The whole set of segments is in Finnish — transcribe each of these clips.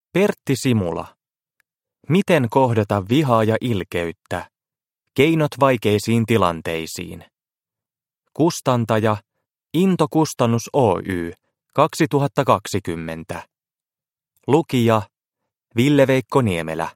Pertti Simula. Miten kohdata vihaa ja ilkeyttä? Keinot vaikeisiin tilanteisiin. Kustantaja Into Kustannus Oy 2020. Lukija Ville-Veikko Niemelä.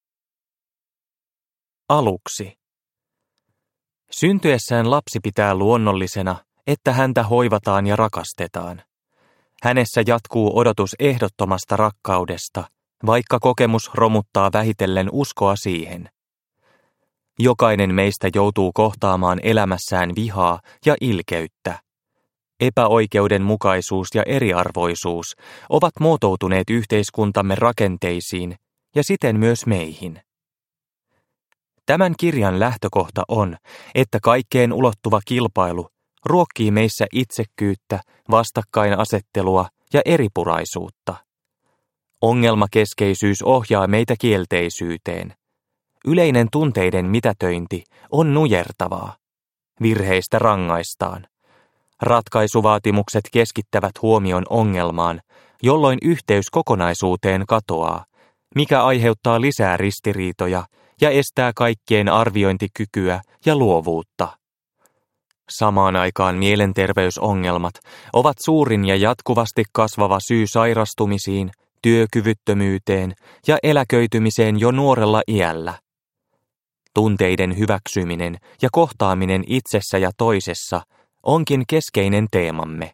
Aluksi. Syntyessään lapsi pitää luonnollisena, että häntä hoivataan ja rakastetaan. Hänessä jatkuu odotus ehdottomasta rakkaudesta, vaikka kokemus romuttaa vähitellen uskoa siihen. Jokainen meistä joutuu kohtaamaan elämässään vihaa ja ilkeyttä. Epäoikeudenmukaisuus ja eriarvoisuus ovat muotoutuneet yhteiskuntamme rakenteisiin ja siten myös meihin. Tämän kirjan lähtökohta on, että kaikkeen ulottuva kilpailu ruokkii meissä itsekkyyttä, vastakkainasettelua ja eripuraisuutta. Ongelmakeskeisyys ohjaa meitä kielteisyyteen. Yleinen tunteiden mitätöinti on nujertavaa. Virheistä rangaistaan. Ratkaisuvaatimukset keskittävät huomion ongelmaan, jolloin yhteys kokonaisuuteen katoaa, mikä aiheuttaa lisää ristiriitoja ja estää kaikkien arviointikykyä ja luovuutta. Samaan aikaan mielenterveysongelmat ovat suurin ja jatkuvasti kasvava syy sairastumisiin, työkyvyttömyyteen ja eläköitymiseen jo nuorella iällä. Tunteiden hyväksyminen ja kohtaaminen itsessä ja toisessa onkin keskeinen teemamme.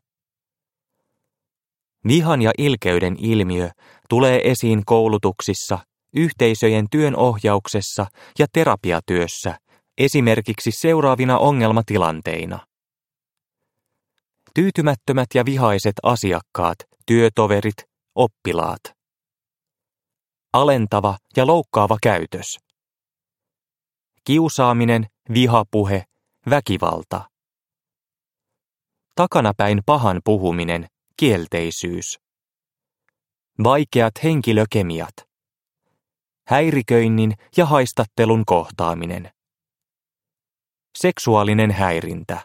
Vihan ja ilkeyden ilmiö tulee esiin koulutuksissa, yhteisöjen työnohjauksessa ja terapiatyössä, esimerkiksi seuraavina ongelmatilanteina. Tyytymättömät ja vihaiset asiakkaat, työtoverit, oppilaat. Alentava ja loukkaava käytös. Kiusaaminen, vihapuhe, väkivalta. Takanapäin pahan puhuminen, kielteisyys. Vaikeat henkilökemiat. Häiriköinnin ja haistattelun kohtaaminen. Seksuaalinen häirintä.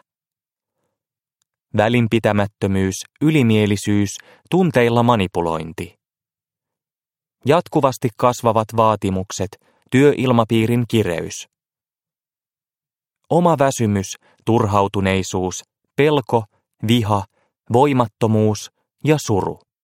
Välinpitämättömyys, ylimielisyys, tunteilla manipulointi. Jatkuvasti kasvavat vaatimukset, työilmapiirin kireys. Oma väsymys, turhautuneisuus, pelko, viha, voimattomuus ja suru.